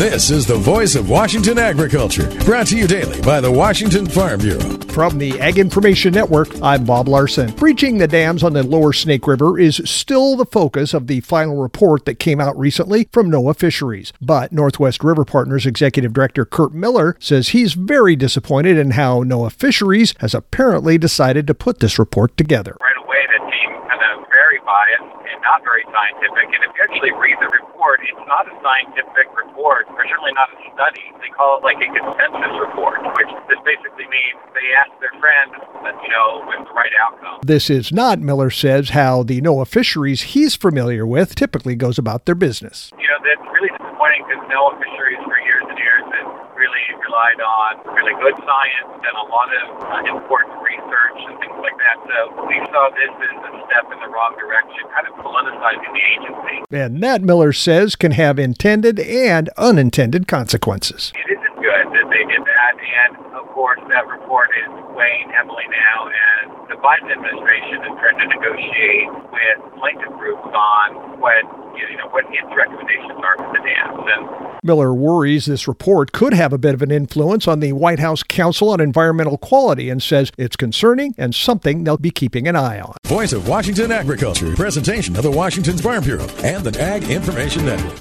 This is the voice of Washington agriculture, brought to you daily by the Washington Farm Bureau. From the Ag Information Network, I'm Bob Larson. Breaching the dams on the lower Snake River is still the focus of the final report that came out recently from NOAA Fisheries. But Northwest River Partners Executive Director Kurt Miller says he's very disappointed in how NOAA Fisheries has apparently decided to put this report together. Right away, that seemed kind of very biased and not very scientific. And if you actually read the report, it's not a scientific report, or certainly not a study. They call it like a consensus report, which just basically means they asked their friends, with the right outcome. This is not, Miller says, how the NOAA Fisheries he's familiar with typically goes about their business. That's really disappointing because NOAA Fisheries for years and years has really relied on really good science and a lot of important research and things like that. So we saw this as a step in the wrong direction, kind of politicizing the agency. And that, Miller says, can have intended and unintended consequences. It isn't good that they did that, and of course that report is weighing heavily now, and the Biden administration is trying to negotiate with plaintiff groups on what its recommendations are for the dams. And Miller worries this report could have a bit of an influence on the White House Council on Environmental Quality and says it's concerning and something they'll be keeping an eye on. Voice of Washington agriculture, presentation of the Washington Farm Bureau and the Ag Information Network.